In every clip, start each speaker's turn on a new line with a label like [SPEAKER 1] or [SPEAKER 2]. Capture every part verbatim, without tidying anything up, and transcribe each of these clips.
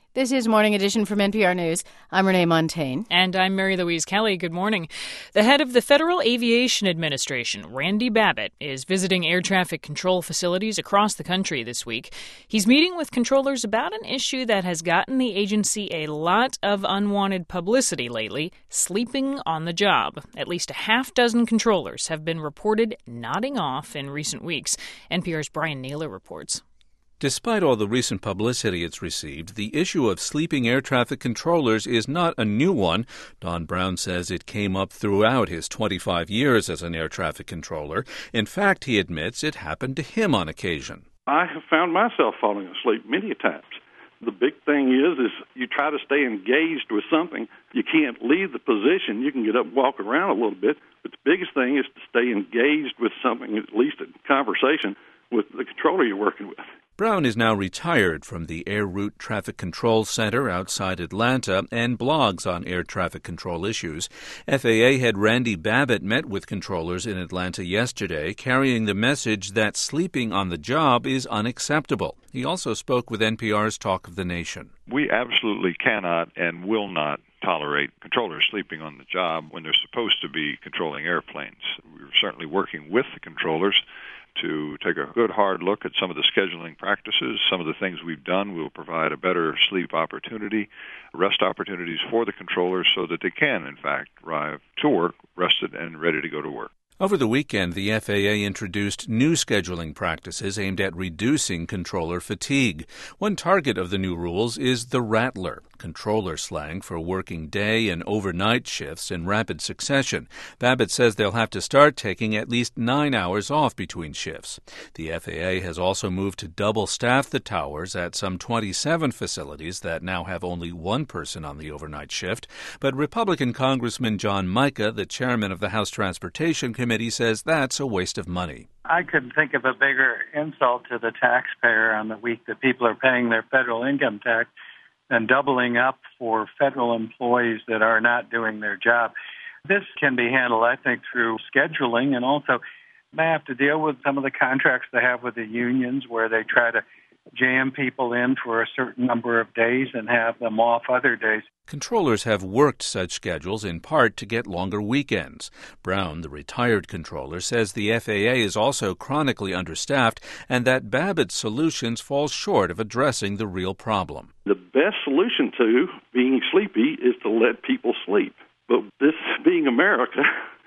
[SPEAKER 1] This is Morning Edition from N P R News. I'm Renee Montaigne.
[SPEAKER 2] And I'm Mary Louise Kelly. Good morning. The head of the Federal Aviation Administration, Randy Babbitt, is visiting air traffic control facilities across the country this week. He's meeting with controllers about an issue that has gotten the agency a lot of unwanted publicity lately, sleeping on the job. At least a half dozen controllers have been reported nodding off in recent weeks. N P R's Brian Naylor reports.
[SPEAKER 3] Despite all the recent publicity it's received, the issue of sleeping air traffic controllers is not a new one. Don Brown says it came up throughout his twenty-five years as an air traffic controller. In fact, he admits it happened to him on occasion.
[SPEAKER 4] I have found myself falling asleep many times. The big thing is, is you try to stay engaged with something. You can't leave the position. You can get up and walk around a little bit, but the biggest thing is to stay engaged with something, at least a conversation with the controller you're working with.
[SPEAKER 3] Brown is now retired from the Air Route Traffic Control Center outside Atlanta and blogs on air traffic control issues. F A A head Randy Babbitt met with controllers in Atlanta yesterday, carrying the message that sleeping on the job is unacceptable. He also spoke with N P R's Talk of the Nation.
[SPEAKER 5] We absolutely cannot and will not tolerate controllers sleeping on the job when they're supposed to be controlling airplanes. We're certainly working with the controllers to take a good hard look at some of the scheduling practices. Some of the things we've done will provide a better sleep opportunity, rest opportunities for the controllers so that they can, in fact, arrive to work rested and ready to go to work.
[SPEAKER 3] Over the weekend, the F A A introduced new scheduling practices aimed at reducing controller fatigue. One target of the new rules is the rattler, controller slang for working day and overnight shifts in rapid succession. Babbitt says they'll have to start taking at least nine hours off between shifts. The F A A has also moved to double-staff the towers at some twenty-seven facilities that now have only one person on the overnight shift. But Republican Congressman John Mica, the chairman of the House Transportation Committee, Committee says that's a waste of money.
[SPEAKER 6] I couldn't think of a bigger insult to the taxpayer on the week that people are paying their federal income tax than doubling up for federal employees that are not doing their job. This can be handled, I think, through scheduling, and also they have to deal with some of the contracts they have with the unions where they try to jam people in for a certain number of days and have them off other days.
[SPEAKER 3] Controllers have worked such schedules in part to get longer weekends. Brown, the retired controller, says the F A A is also chronically understaffed and that Babbitt's solutions fall short of addressing the real problem.
[SPEAKER 4] The best solution to being sleepy is to let people sleep. But this being America,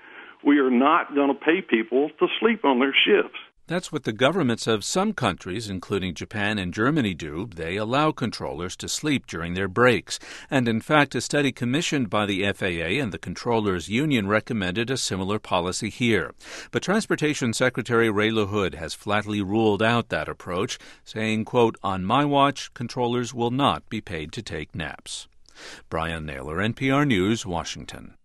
[SPEAKER 4] we are not going to pay people to sleep on their shifts.
[SPEAKER 3] That's what the governments of some countries, including Japan and Germany, do. They allow controllers to sleep during their breaks. And in fact, a study commissioned by the F A A and the Controllers Union recommended a similar policy here. But Transportation Secretary Ray LaHood has flatly ruled out that approach, saying, quote, "On my watch, controllers will not be paid to take naps." Brian Naylor, N P R News, Washington.